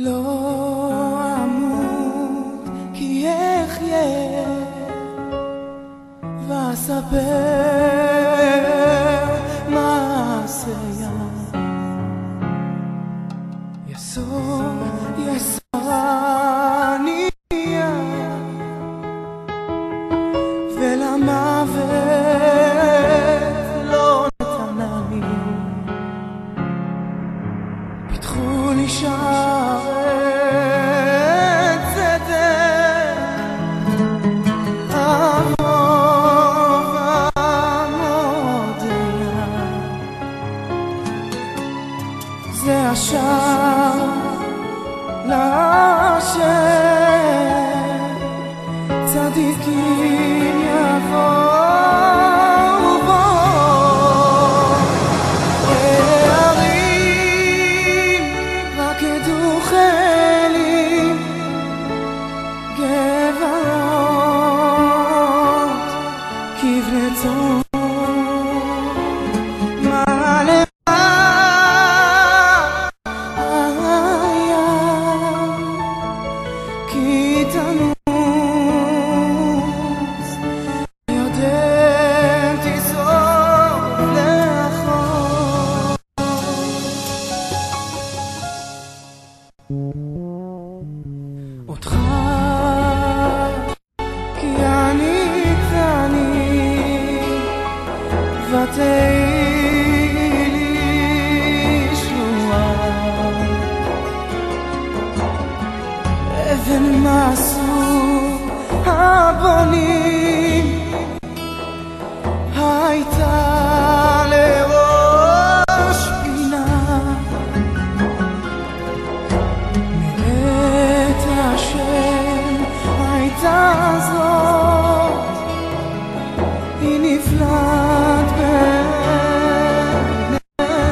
לא אמות כי אחיה ואספר מעשיה יסרניה ולמוות לא נתנני פיתחו לי שערי צדק אהוב המודיה זה השער לאשר צדיקים יבואו בו הערים רקדו חיילים גברות כבני צאן אותך כי אני קטני ותהי לי ישועה אבן מסור הבונים הייתה לראש פינה השם הייתה זאת היא נפלאת בעינינו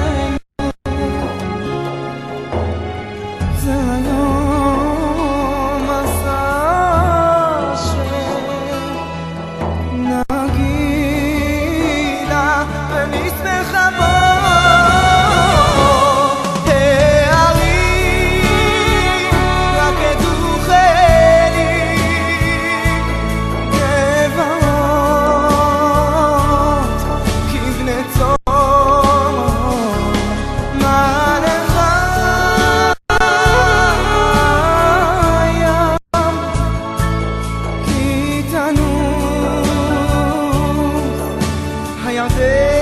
זה היום עשה שנגילה ונשמחה בו I